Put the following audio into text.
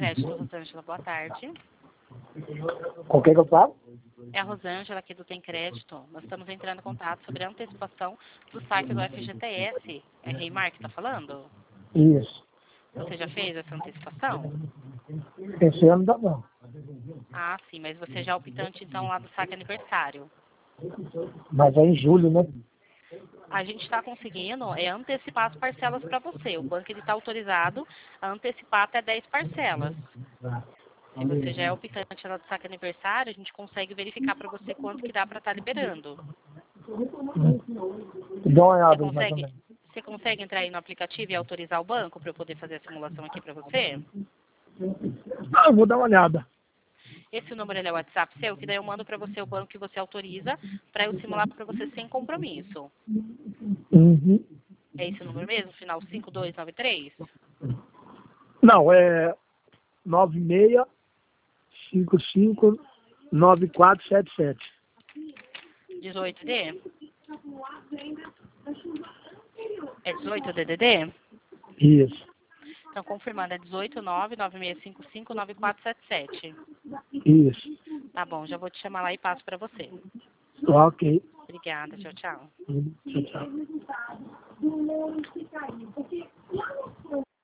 Crédito, Rosângela, boa tarde. Com quem que eu falo? É a Rosângela aqui do Tem Crédito. Nós estamos entrando em contato sobre a antecipação do saque do FGTS. É Reimar que está falando? Isso. Você já fez essa antecipação? Esse ano dá não. Ah, sim, mas você já é optante então lá do saque aniversário. Mas é em julho, né? A gente está conseguindo antecipar as parcelas para você. O banco está autorizado a antecipar até 10 parcelas. Se você já é optante lá do saque aniversário, a gente consegue verificar para você quanto que dá para estar liberando. Dá uma Você olhada aí, mais ou consegue, menos. você consegue entrar aí no aplicativo e autorizar o banco para eu poder fazer a simulação aqui para você? Ah, eu vou dar uma olhada. Esse número ele é o WhatsApp seu, que daí eu mando para você o banco que você autoriza para eu simular para você sem compromisso. Uhum. É esse o número mesmo, final 5293? Não, é 96559477. 18D? É 18 DDD? Isso, Então, confirmando, é 18996559477. isso. Tá bom, já vou te chamar lá e passo para você. Ok. Obrigada, tchau, tchau. Tchau, tchau.